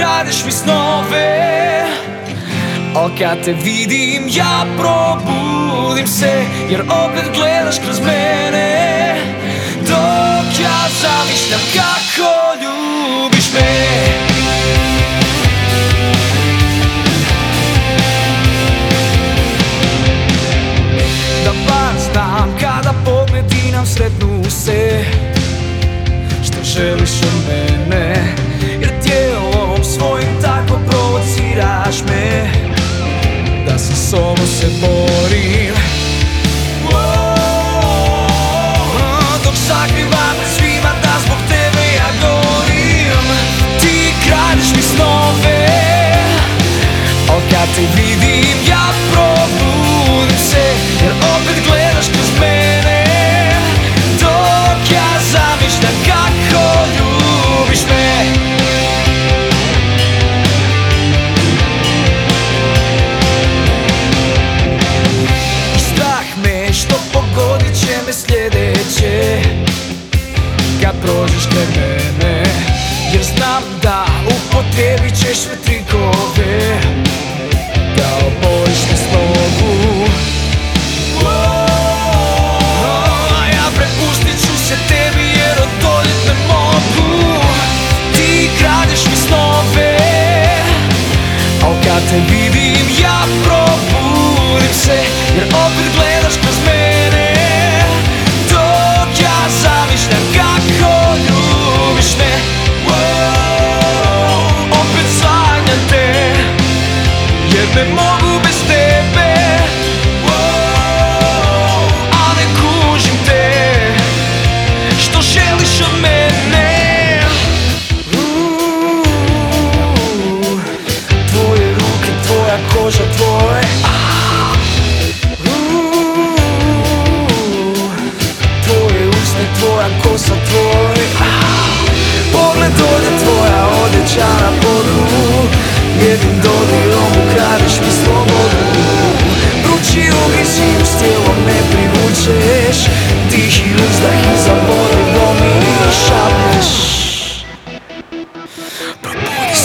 kradeš mi snove, al kad te vidim ja probudim se, jer opet gledaš kroz mene, dok ja zamišljam kako ljubiš me. Da bar znam kada pogledi nam sretnu se, što želiš od mene, jer tijelom svojim tako provociraš me, da sa sobom se borim. Dok sakrivam pred svima da zbog tebe ja gorim. Ti kradeš mi snove, al kad te vidim ja probudim se, jer opet gledaš kroz mene, dok ja zamišljam kako ljubiš me. I strah me što pogodit će me sljedeće kad prođeš kraj mene, jer znam da upotrijebit ćeš sve trikove da oboriš me s nogu. A ja prepustit ću se tebi jer odoljet ne mogu. Ti kradeš mi snove, al kad te vidim ja probudim se, jer opet gledaš kroz mene, dok ja zamišljam kako ljubiš me. Opet sanjam te, jer ne mogu bez tebe, a ne kužim te, što želiš od mene. Tvoje ruke, tvoja koža, tvoje tvoje usne, tvoja kosa, tvoj pogled dolje, tvoja odjeća na podu, jednim dodirom ukradeš mi slobodu. Vrući ugrizi s tijelom me privučeš, tih i uzdah i zaboravno mi šapneš. Probudi